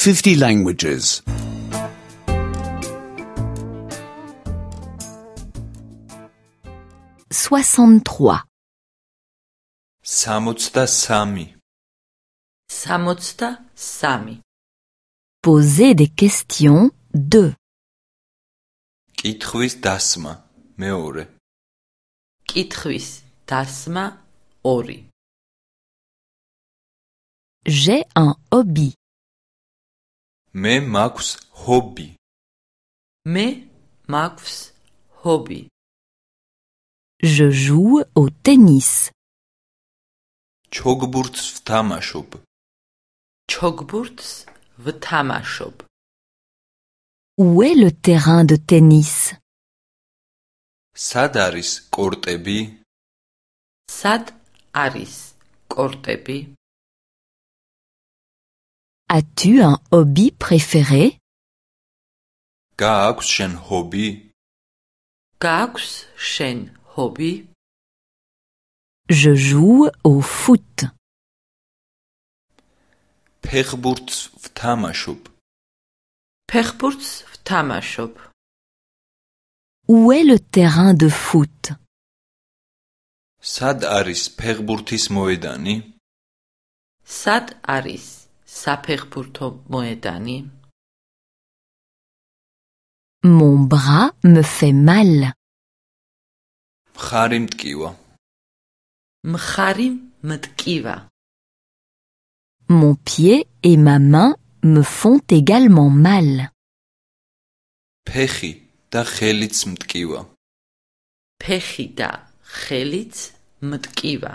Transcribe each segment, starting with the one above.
50 languages. 63. 63. 63. Poser des questions 2. კითხვის დასმა მეორე. კითხვის დასმა 2. J'ai un hobby. მე მაქვს ჰობი. მე მაქვს ჰობი. Je joue au tennis. ჩოგბურთს ვთამაშობ. ჩოგბურთს ვთამაშობ. Où est le terrain de tennis? სად არის კორტები? სად არის კორტები? As-tu un hobby préféré? გააქვს შენ ჰობი? გააქვს შენ ჰობი? Je joue au foot. ფეხბურთს ვთამაშობ. ფეხბურთს ვთამაშობ. Où est le terrain de foot? სად არის ფეხბურთის მოედანი? სად არის საფეხბურთო მოედანი? Mon bras me fait mal. მხარი მტკივა. მხარი მტკივა. Mon pied et ma main me font également mal. ფეხი და ხელიც მტკივა. ფეხი და ხელიც მტკივა.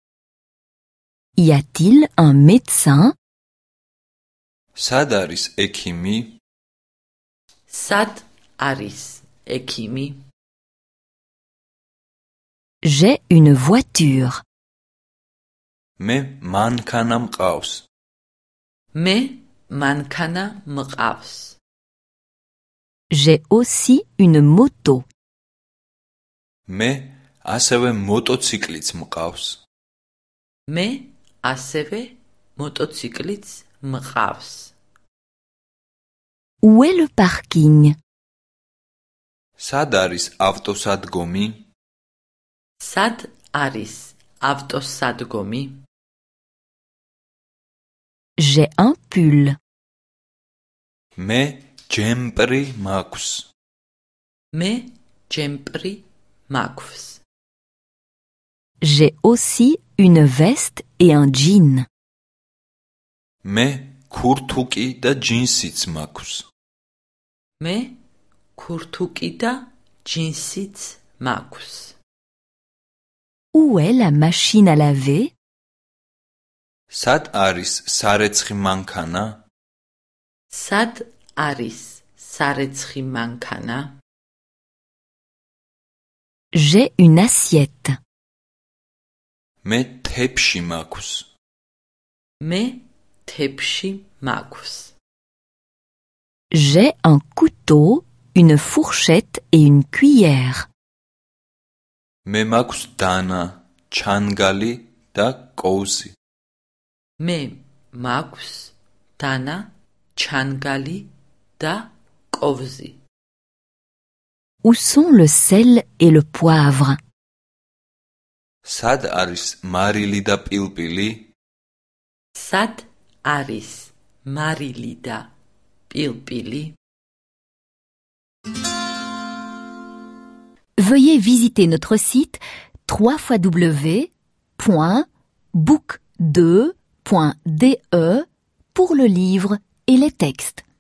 Y a-t-il un médecin? სად არის ექიმი? სად არის ექიმი? J'ai une voiture. მე მანქანა მყავს. მე მანქანა მყავს. J'ai aussi une moto. მე ასევე მოტოციკლიც მყავს. მე ასევე მოტოციკლიც მყავს. Où est le parking? სად არის ავტოსადგომი? სად არის ავტოსადგომი? J'ai un pull. მე ჯემპრი მაქვს. მე ჯემპრი მაქვს. J'ai aussi une veste et un jean. მე ქურთუკი და ჯინსიც მაქვს. მე ქურთუკი და ჯინსიც მაქვს. Où est la machine à laver? სად არის სარეცხი მანქანა? სად არის სარეცხი მანქანა? J'ai une assiette. მე თეფში მაქვს. მე თეფში მაქვს. J'ai un couteau, une fourchette et une cuillère. მე მაქვს დანა, ჩანგალი და კოუსი. მე მაქვს დანა, ჩანგალი და კოვზი. Où sont le sel et le poivre? სად არის მარილი და პილპილი? სად არის მარილი და პილპილი? Veuillez visiter notre site www.book2.de pour le livre et les textes.